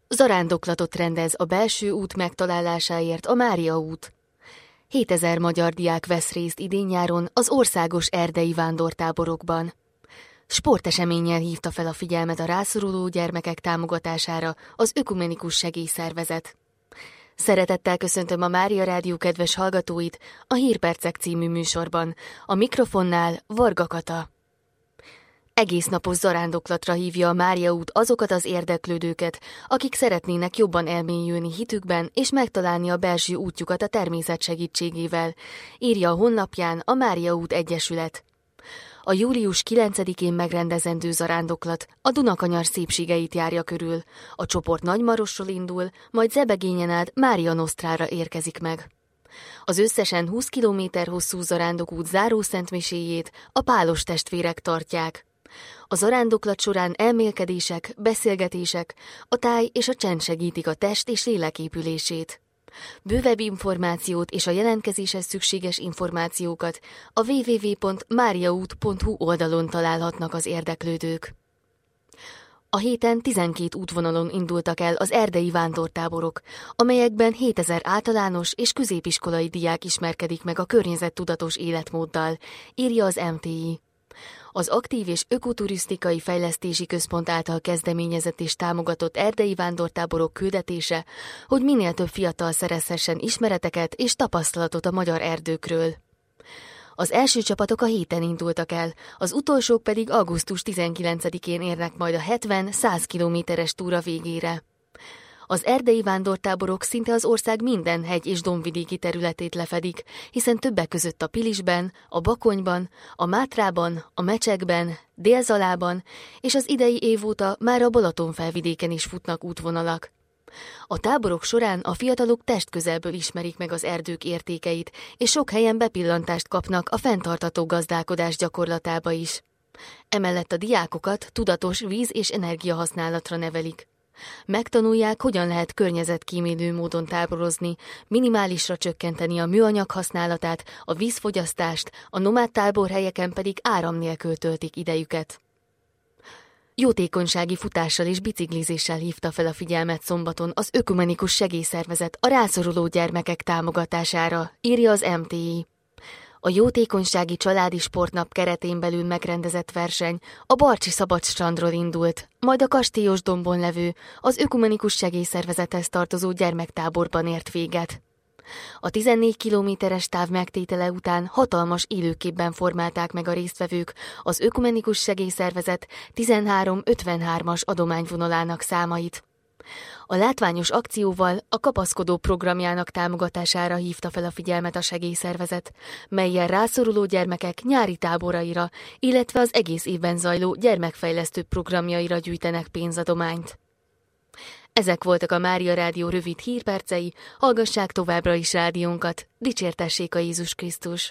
Zarándoklatot rendez a belső út megtalálásáért a Mária út. 7000 magyar diák vesz részt idén-nyáron az országos erdei vándortáborokban. Sporteseménnyel hívta fel a figyelmet a rászoruló gyermekek támogatására az Ökumenikus Segélyszervezet. Szeretettel köszöntöm a Mária Rádió kedves hallgatóit a Hírpercek című műsorban. A mikrofonnál Varga Kata. Egésznapos zarándoklatra hívja a Mária út azokat az érdeklődőket, akik szeretnének jobban elmélyülni hitükben és megtalálni a belső útjukat a természet segítségével, írja a honlapján a Mária út Egyesület. A július 9-én megrendezendő zarándoklat a Dunakanyar szépségeit járja körül. A csoport Nagymarosról indul, majd Zebegényen át Mária Nosztrára érkezik meg. Az összesen 20 km hosszú zarándokút záró szentmiséjét a Pálos testvérek tartják. A zarándoklat során elmélkedések, beszélgetések, a táj és a csend segítik a test és lélek épülését. Bővebb információt és a jelentkezéshez szükséges információkat a www.mariaút.hu oldalon találhatnak az érdeklődők. A héten 12 útvonalon indultak el az erdei vándortáborok, amelyekben 7000 általános és középiskolai diák ismerkedik meg a környezettudatos életmóddal, írja az MTI. Az Aktív és Ökoturisztikai Fejlesztési Központ által kezdeményezett és támogatott erdei vándortáborok küldetése, hogy minél több fiatal szerezhessen ismereteket és tapasztalatot a magyar erdőkről. Az első csapatok a héten indultak el, az utolsók pedig augusztus 19-én érnek majd a 70-100 kilométeres túra végére. Az erdei vándortáborok szinte az ország minden hegy- és dombvidéki területét lefedik, hiszen többek között a Pilisben, a Bakonyban, a Mátrában, a Mecsekben, Délzalában és az idei év óta már a Balatonfelvidéken is futnak útvonalak. A táborok során a fiatalok testközelből ismerik meg az erdők értékeit, és sok helyen bepillantást kapnak a fenntartható gazdálkodás gyakorlatába is. Emellett a diákokat tudatos víz- és energiahasználatra nevelik. Megtanulják, hogyan lehet környezetkímélő módon táborozni, minimálisra csökkenteni a műanyag használatát, a vízfogyasztást, a nomád táborhelyeken pedig áram nélkül töltik idejüket. Jótékonysági futással és biciklizéssel hívta fel a figyelmet szombaton az Ökumenikus Segélyszervezet a rászoruló gyermekek támogatására, írja az MTI. A Jótékonysági Családi Sportnap keretén belül megrendezett verseny a Barcsi Szabadstrandról indult, majd a Kastélyosdombon levő, az Ökumenikus Segélyszervezethez tartozó gyermektáborban ért véget. A 14 kilométeres táv megtétele után hatalmas élőképben formálták meg a résztvevők az Ökumenikus Segélyszervezet 1353-as adományvonalának számait. A látványos akcióval a Kapaszkodó programjának támogatására hívta fel a figyelmet a segélyszervezet, mellyel rászoruló gyermekek nyári táboraira, illetve az egész évben zajló gyermekfejlesztő programjaira gyűjtenek pénzadományt. Ezek voltak a Mária Rádió rövid hírpercei, hallgassák továbbra is rádiónkat, dicsértessék a Jézus Krisztus!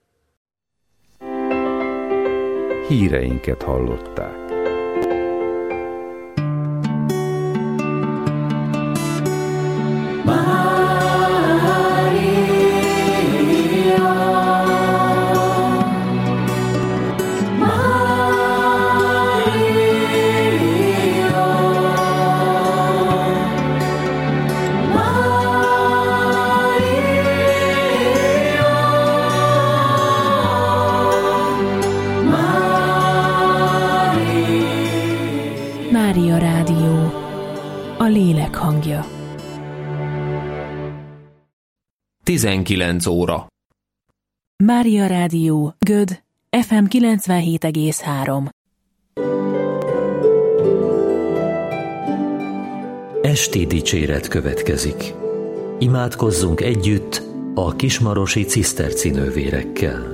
Híreinket hallották. Mária Rádió, a lélek hangja. 19 óra. Mária Rádió, Göd, FM 97,3. Esti dicséret következik. Imádkozzunk együtt a kismarosi ciszterci nővérekkel.